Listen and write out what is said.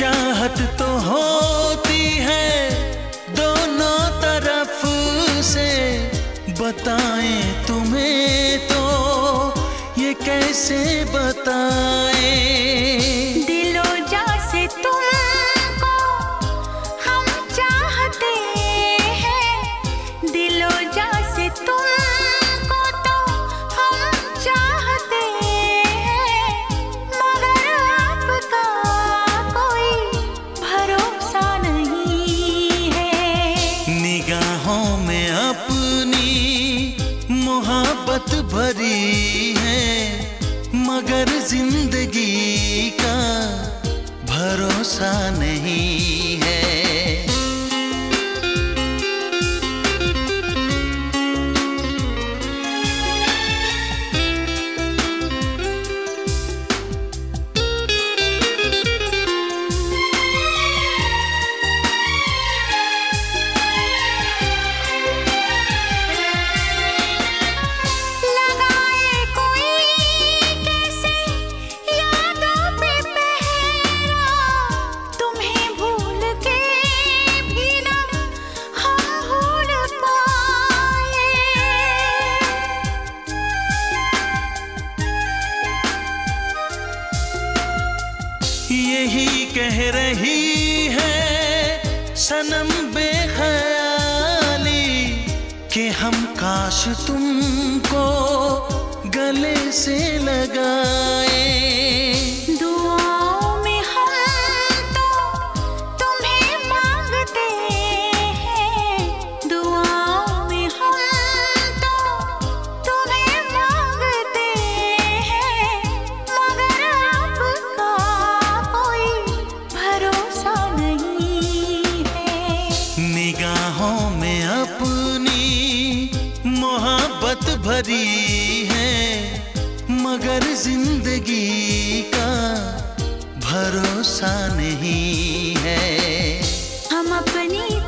चाहत तो होती है दोनों तरफ से, बताएं तुम्हें तो ये कैसे बताएं। दिलो जा से तुमको हम चाहते हैं, दिलो जा से तुमको तो हम चाहते हैं, मगर आपका कोई भरोसा नहीं है। निगाहों में अपनी मोहब्बत भरी है, मगर जिंदगी का भरोसा नहीं है। यही कह रही है सनम बेख्याली कि हम काश तुमको गले से लगाए। दुआओं में हम तो तुम्हें मांगते हैं, दुआओं में हम तो तुम्हें मांगते हैं, मगर आपका कोई भरोसा नहीं है। निगाहों में अपनी मोहब्बत भरी है, मगर जिंदगी का भरोसा नहीं है। हम अपनी